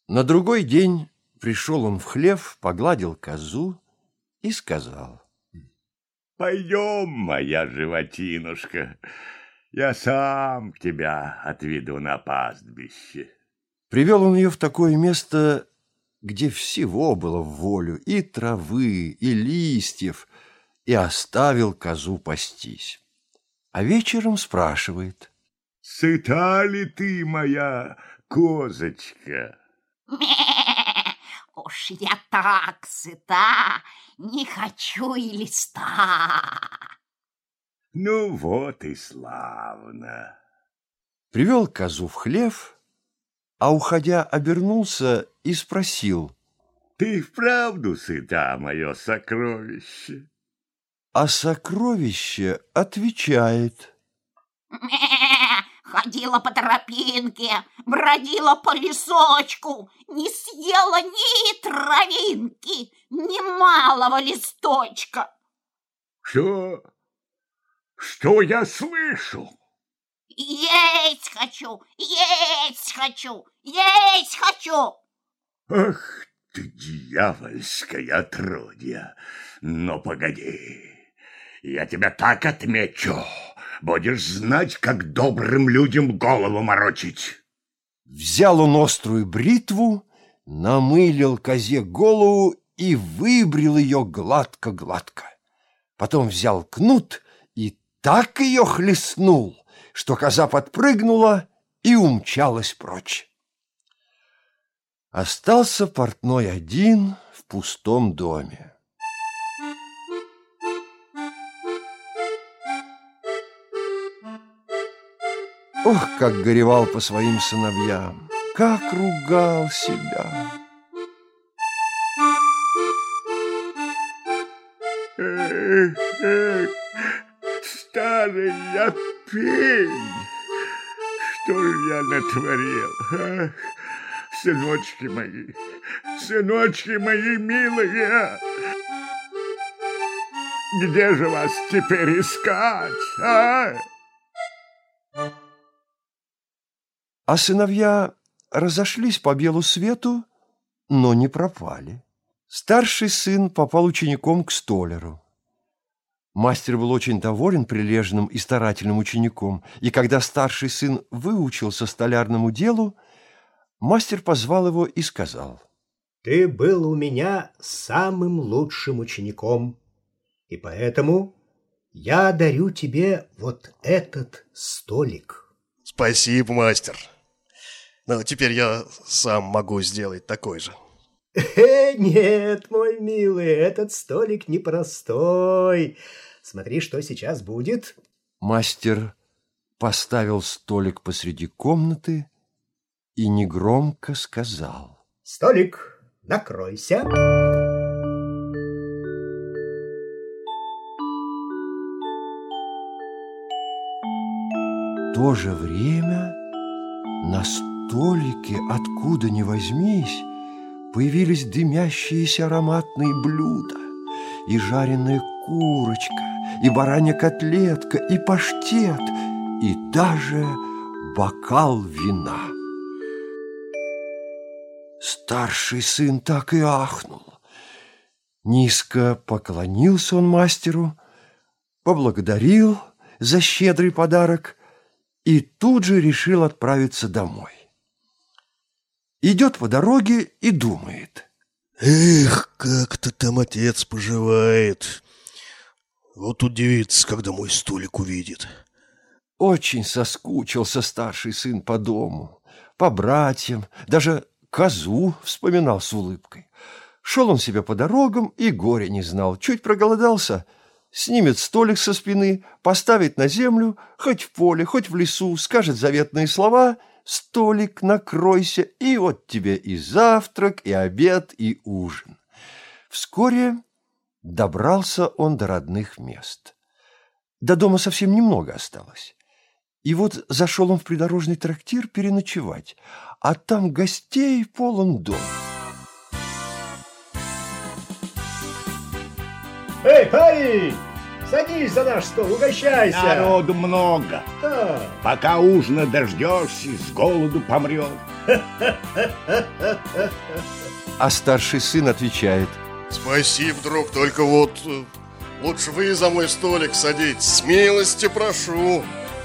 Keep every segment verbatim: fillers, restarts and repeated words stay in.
На другой день пришел он в хлев, погладил козу и сказал: «Пойдем, моя животинушка, я сам тебя отведу на пастбище». Привел он ее в такое место, где всего было в волю, и травы, и листьев, и оставил козу пастись. А вечером спрашивает: «Сыта ли ты, моя козочка?» Уж я так сыта, не хочу и листа. Ну вот и славно. Привел козу в хлев, а, уходя, обернулся и спросил: «Ты вправду сыта, мое сокровище?» А сокровище отвечает: ходила по тропинке, бродила по лесочку, не съела ни травинки, ни малого листочка. Что? Что я слышу? Есть хочу, есть хочу, есть хочу. Ах ты, дьявольское отродье! Но погоди, я тебя так отмечу, будешь знать, как добрым людям голову морочить. Взял он острую бритву, намылил козе голову и выбрил ее гладко-гладко. Потом взял кнут и так ее хлестнул, что коза подпрыгнула и умчалась прочь. Остался портной один в пустом доме. Ох, как горевал по своим сыновьям, как ругал себя. Эх, эх, старый я пень, что ж я натворил? Ах, сыночки мои, сыночки мои милые, где же вас теперь искать, а? А сыновья разошлись по белу свету, но не пропали. Старший сын попал учеником к столяру. Мастер был очень доволен прилежным и старательным учеником, и когда старший сын выучился столярному делу, мастер позвал его и сказал: «Ты был у меня самым лучшим учеником, и поэтому я дарю тебе вот этот столик». «Спасибо, мастер. Но теперь я сам могу сделать такой же». Э, нет, мой милый, этот столик непростой. Смотри, что сейчас будет. Мастер поставил столик посреди комнаты и негромко сказал: «Столик, накройся». В то же время на столике, откуда ни возьмись, появились дымящиеся ароматные блюда, и жареная курочка, и баранья котлетка, и паштет, и даже бокал вина. Старший сын так и ахнул. Низко поклонился он мастеру, поблагодарил за щедрый подарок и тут же решил отправиться домой. Идет по дороге и думает: «Эх, как-то там отец поживает. Вот удивится, когда мой столик увидит». Очень соскучился старший сын по дому, по братьям, даже козу вспоминал с улыбкой. Шел он себе по дорогам и горя не знал. Чуть проголодался, снимет столик со спины, поставит на землю, хоть в поле, хоть в лесу, скажет заветные слова: «Столик, накройся», и вот тебе и завтрак, и обед, и ужин. Вскоре добрался он до родных мест. До дома совсем немного осталось. И вот зашел он в придорожный трактир переночевать, а там гостей полон дом. Эй, парень, садись за наш стол, угощайся. Народу много. Да. Пока ужина дождешься, с голоду помрешь. А старший сын отвечает: Спасибо, друг, только вот э, лучше вы за мой столик садитесь, с милости прошу.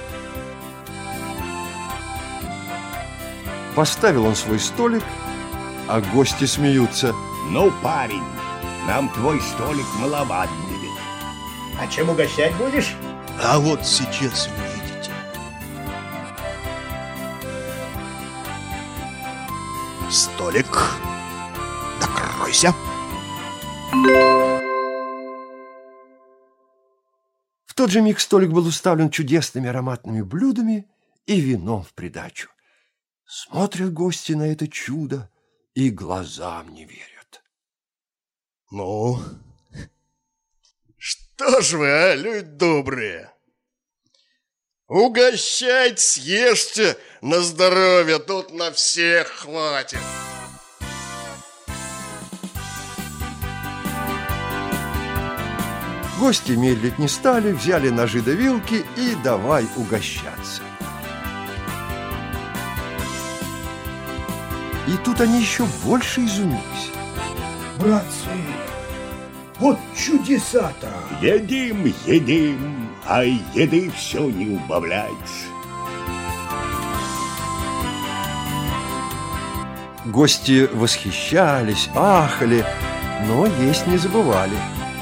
Поставил он свой столик, а гости смеются. Ну, парень, нам твой столик маловат будет. А чем угощать будешь? А вот сейчас увидите. Столик, накройся. В тот же миг столик был уставлен чудесными ароматными блюдами и вином в придачу. Смотрят гости на это чудо и глазам не верят. Ну, что ж вы, а, люди добрые? Угощайте, съешьте на здоровье, тут на всех хватит. Гости медлить не стали, взяли ножи да вилки и давай угощаться. И тут они еще больше изумились. Братцы, вот чудеса-то! Едим, едим, а еды все не убавляется. Гости восхищались, ахали, но есть не забывали.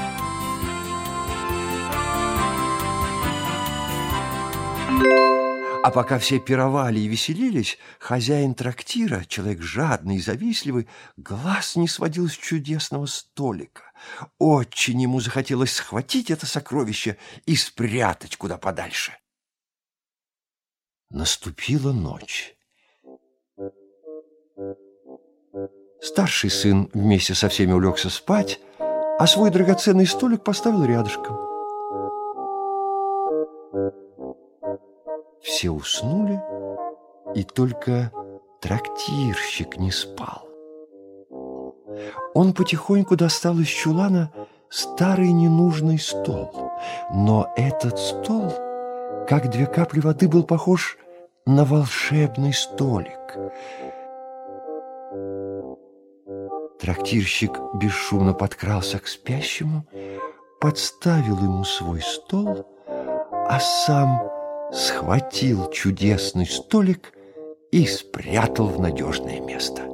А пока все пировали и веселились, хозяин трактира, человек жадный и завистливый, глаз не сводил с чудесного столика. Очень ему захотелось схватить это сокровище и спрятать куда подальше. Наступила ночь. Старший сын вместе со всеми улегся спать, а свой драгоценный столик поставил рядышком. Все уснули, и только трактирщик не спал. Он потихоньку достал из чулана старый ненужный стол, но этот стол, как две капли воды, был похож на волшебный столик. Трактирщик бесшумно подкрался к спящему, подставил ему свой стол, а сам схватил чудесный столик и спрятал в надежное место.